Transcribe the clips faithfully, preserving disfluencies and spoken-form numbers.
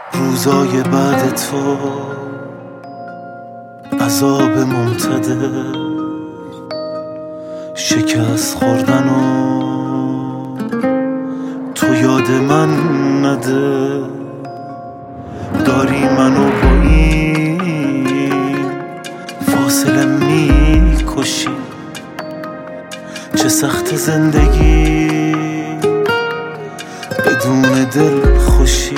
روزای بعد تو عذاب ممتده، شکست خوردن و تو یاد من نده. داری منو با این فاصله میکشی، چه سخت زندگی بدون دل خوشی.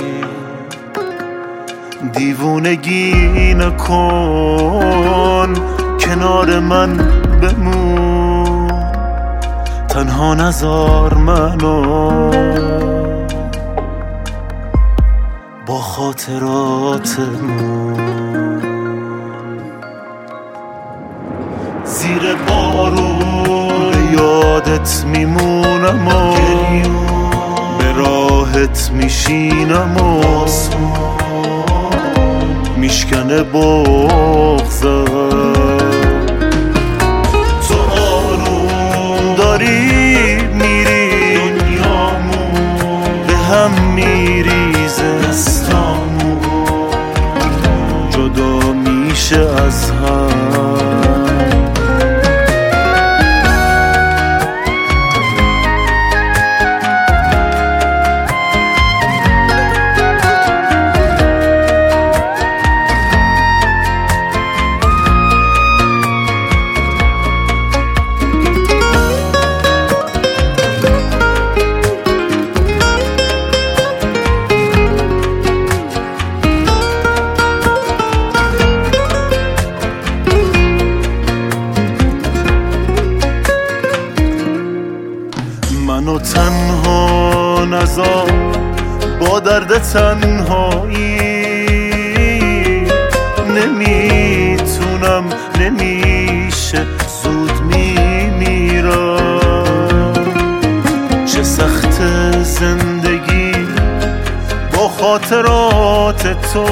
دیوونگی نکن، کنار من بمون، تنها نذار منو با خاطراتمون. زیر بارون به یادت میمونم و به راحت میشینم و میشکنه بغضم. تو آروم داری میری، دنیامون به هم میریزه، دستامون جدا میشه از هم. منو تنها نذار با درد تنهایی، نمیتونم نمیشه زود میمیرم. چه سخت زندگی با خاطرات تو،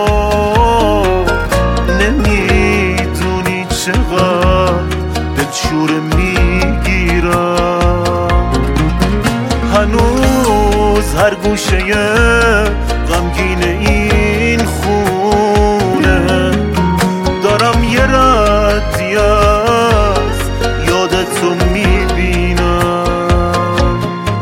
نمیدونی چقدر دلشوره میگیرم. هنوز هر گوشه غمگین این خونه دارم یه ردی از یادتو میبینم.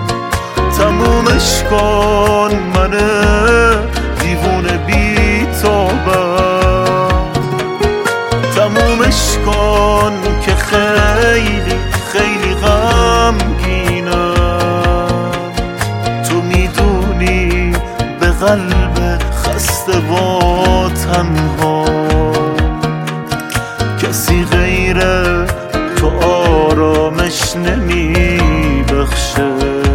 تمومش کن من دیوونه بی توبم، تمومش کن که خیلی خیلی غمگینم. قلب خسته و تنها کسی غیر تو آرامش نمیبخشه.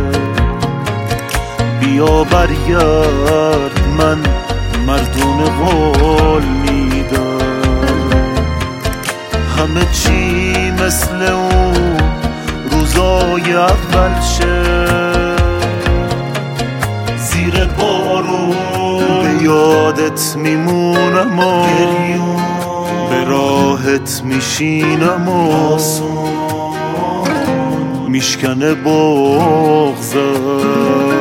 بیا برگرد، من مردون قول میدم. همه چی مثل اون روزای اول شه. زیر بارون به یادت میمونم و به راحت میشینم و میشکنه بغضم.